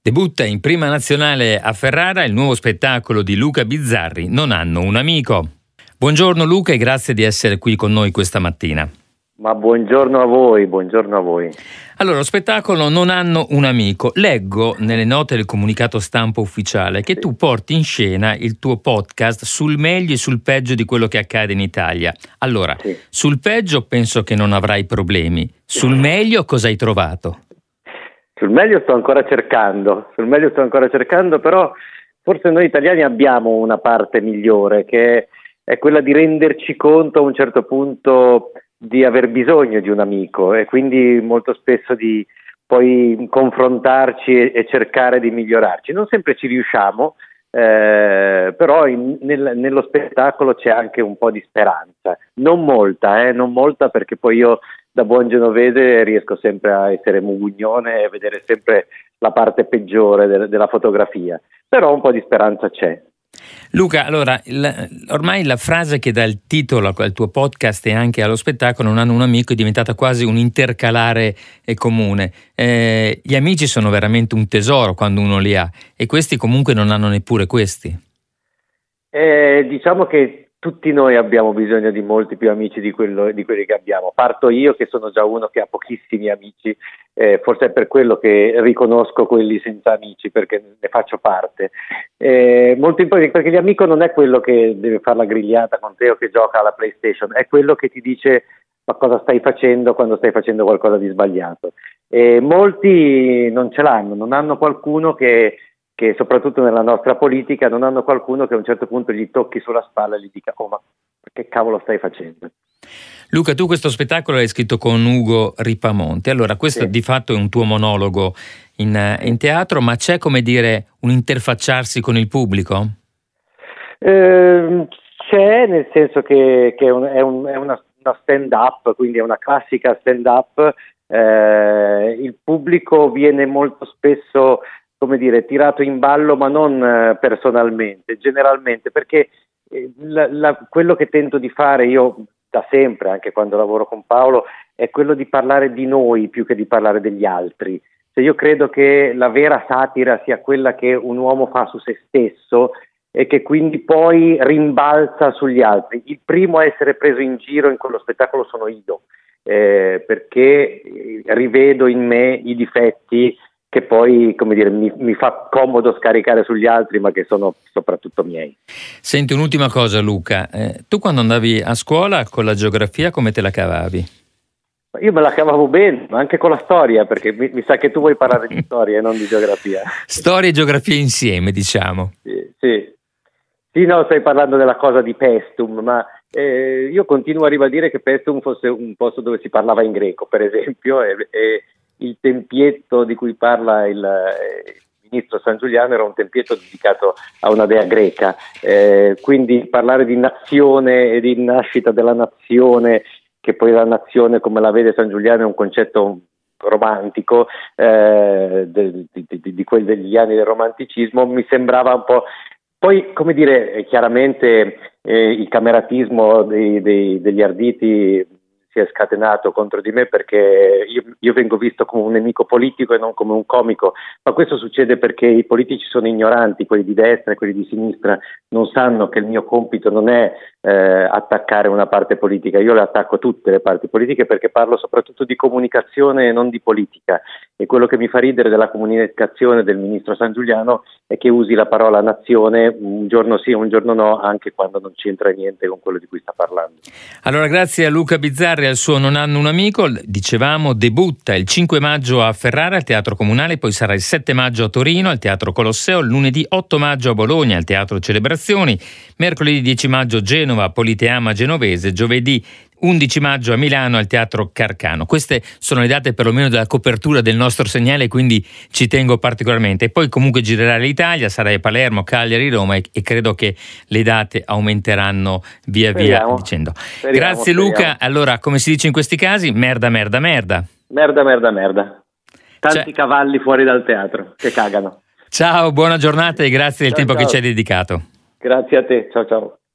Debutta in Prima Nazionale a Ferrara il nuovo spettacolo di Luca Bizzarri, Non hanno un amico. Buongiorno Luca e grazie di essere qui con noi questa mattina. Ma buongiorno a voi, buongiorno a voi. Allora, lo spettacolo Non hanno un amico. Leggo nelle note del comunicato stampa ufficiale che tu porti in scena il tuo podcast sul meglio e sul peggio di quello che accade in Italia. Allora, sul peggio penso che non avrai problemi. Sul meglio cosa hai trovato? Sul meglio sto ancora cercando, però forse noi italiani abbiamo una parte migliore, che è quella di renderci conto a un certo punto di aver bisogno di un amico e quindi molto spesso di poi confrontarci e cercare di migliorarci. Non sempre ci riusciamo, però nello spettacolo c'è anche un po' di speranza, non molta perché poi io da buon genovese riesco sempre a essere mugugnone e vedere sempre la parte peggiore della fotografia, però un po' di speranza c'è. Luca, allora, ormai la frase che dà il titolo al tuo podcast e anche allo spettacolo Non hanno un amico è diventata quasi un intercalare comune. Gli amici sono veramente un tesoro quando uno li ha e questi comunque non hanno neppure questi. Diciamo che tutti noi abbiamo bisogno di molti più amici di quelli che abbiamo. Parto io che sono già uno che ha pochissimi amici, forse è per quello che riconosco quelli senza amici, perché ne faccio parte. Molto importante, perché l'amico non è quello che deve fare la grigliata con te o che gioca alla PlayStation, è quello che ti dice ma cosa stai facendo quando stai facendo qualcosa di sbagliato. Molti non ce l'hanno, non hanno qualcuno che soprattutto nella nostra politica non hanno qualcuno che a un certo punto gli tocchi sulla spalla e gli dica oh ma che cavolo stai facendo? Luca, tu questo spettacolo l'hai scritto con Ugo Ripamonti, allora questo di fatto è un tuo monologo in teatro, ma c'è come dire un interfacciarsi con il pubblico? C'è, nel senso che è una stand up, quindi è una classica stand up, il pubblico viene molto spesso come dire, tirato in ballo, ma non personalmente, generalmente, perché quello che tento di fare io da sempre, anche quando lavoro con Paolo, è quello di parlare di noi più che di parlare degli altri. Cioè io credo che la vera satira sia quella che un uomo fa su se stesso e che quindi poi rimbalza sugli altri. Il primo a essere preso in giro in quello spettacolo sono io, perché rivedo in me i difetti che poi, come dire, mi fa comodo scaricare sugli altri, ma che sono soprattutto miei. Senti, un'ultima cosa Luca, tu quando andavi a scuola con la geografia come te la cavavi? Io me la cavavo bene, ma anche con la storia, perché mi sa che tu vuoi parlare di storia e non di geografia. Storia e geografia insieme, diciamo. Sì, no, stai parlando della cosa di Paestum, ma io continuo a ribadire che Paestum fosse un posto dove si parlava in greco, per esempio, e il tempietto di cui parla il ministro San Giuliano era un tempietto dedicato a una dea greca, quindi parlare di nazione e di nascita della nazione, che poi la nazione come la vede San Giuliano è un concetto romantico, di quelli degli anni del romanticismo, mi sembrava un po'. Poi, come dire, chiaramente il cameratismo degli arditi si è scatenato contro di me perché io vengo visto come un nemico politico e non come un comico, ma questo succede perché i politici sono ignoranti, quelli di destra e quelli di sinistra non sanno che il mio compito non è attaccare una parte politica, io le attacco tutte le parti politiche perché parlo soprattutto di comunicazione e non di politica, e quello che mi fa ridere della comunicazione del ministro San Giuliano è che usi la parola nazione un giorno sì, un giorno no, anche quando non c'entra niente con quello di cui sta parlando. Allora, grazie a Luca Bizzarri al suo Non hanno un amico, dicevamo debutta il 5 maggio a Ferrara al Teatro Comunale, poi sarà il 7 maggio a Torino al Teatro Colosseo, il lunedì 8 maggio a Bologna al Teatro Celebrazioni, mercoledì 10 maggio a Genova, Politeama Genovese, giovedì 11 maggio a Milano al Teatro Carcano. Queste sono le date perlomeno della copertura del nostro segnale, quindi ci tengo particolarmente. E poi comunque girerà l'Italia, sarai a Palermo, Cagliari, Roma e credo che le date aumenteranno via dicendo. Grazie Luca. Allora, come si dice in questi casi, merda, merda, merda. Merda, merda, merda. Tanti cavalli fuori dal teatro che cagano. Ciao, buona giornata e grazie del tempo che ci hai dedicato. Grazie a te, ciao ciao.